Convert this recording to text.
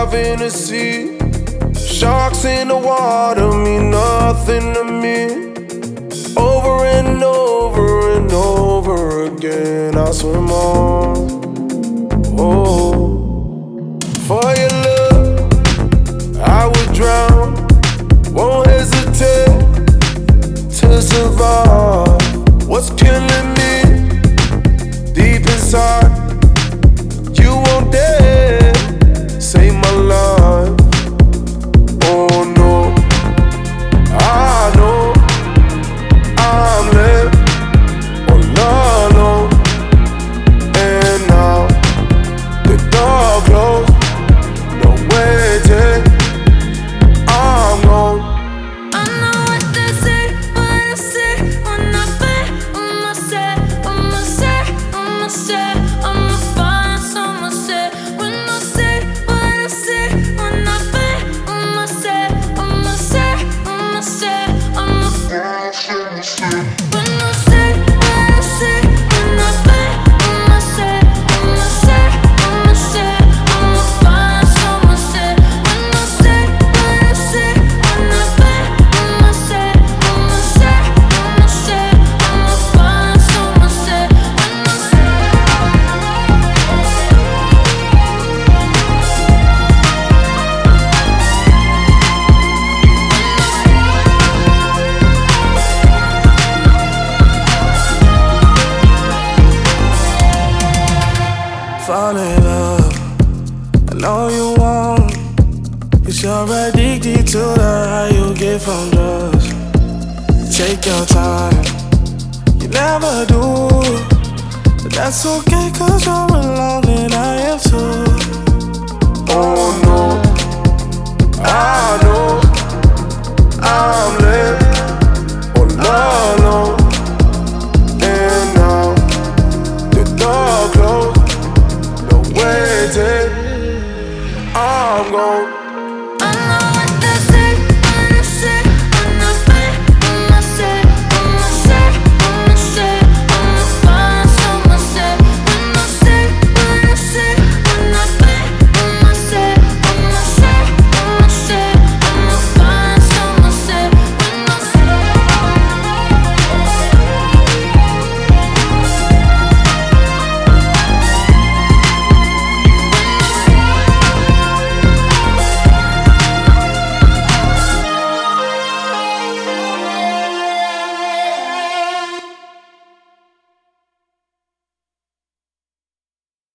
love in the sea. Sharks in the water mean nothing to me. Over and over and over again, I swim on. Oh, for your love, I would drown. Won't hesitate to survive. What's killing me deep inside? You won't dare save my life. Oh no, I know I'm left all alone. And now the door closed, no waiting, I'm gone. I know what they say, what I say, when I bet, I'ma say, I'ma say, I'ma say, I'ma find someone say, when I say, what I say, when I bet, I'ma say, I'ma say, I'ma say, I'ma find someone say, when I say, what I say, when I bet, I'ma say, I'ma say, I'ma say, I'ma find someone say, when I say, what I say, when I bet, I'ma say, I'ma say, I'ma say, I'ma find someone say, when I say. Fall in love, I know you won't. Cause you're addicted to the high you get from drugs. Take your time, you never do. But that's okay cause you're alone and I am too.